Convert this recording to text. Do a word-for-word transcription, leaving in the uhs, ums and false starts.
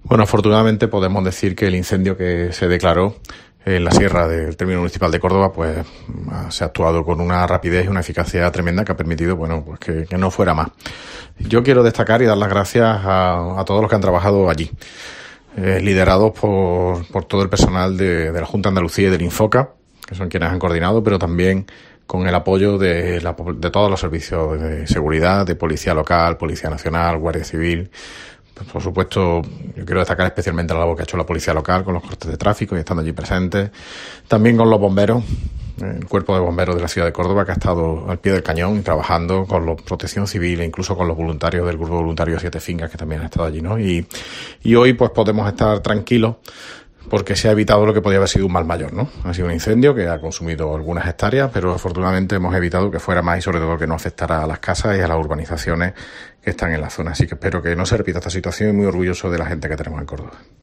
Bueno, afortunadamente podemos decir que el incendio que se declaró en la sierra del término municipal de Córdoba, pues se ha actuado con una rapidez y una eficacia tremenda que ha permitido, bueno, pues que, que no fuera más. Yo quiero destacar y dar las gracias a, a todos los que han trabajado allí, eh, liderados por, por todo el personal de, de la Junta de Andalucía y del Infoca, que son quienes han coordinado, pero también con el apoyo de, la, de todos los servicios de seguridad, de Policía Local, Policía Nacional, Guardia Civil. Por supuesto, yo quiero destacar especialmente la labor que ha hecho la Policía Local con los cortes de tráfico y estando allí presentes. También con los bomberos, el Cuerpo de Bomberos de la ciudad de Córdoba, que ha estado al pie del cañón trabajando con la Protección Civil e incluso con los voluntarios del Grupo Voluntario Siete Fincas, que también han estado allí, ¿no? Y, y hoy pues podemos estar tranquilos porque se ha evitado lo que podía haber sido un mal mayor, ¿no? Ha sido un incendio que ha consumido algunas hectáreas, pero afortunadamente hemos evitado que fuera más y sobre todo que no afectara a las casas y a las urbanizaciones que están en la zona. Así que espero que no se repita esta situación y muy orgulloso de la gente que tenemos en Córdoba.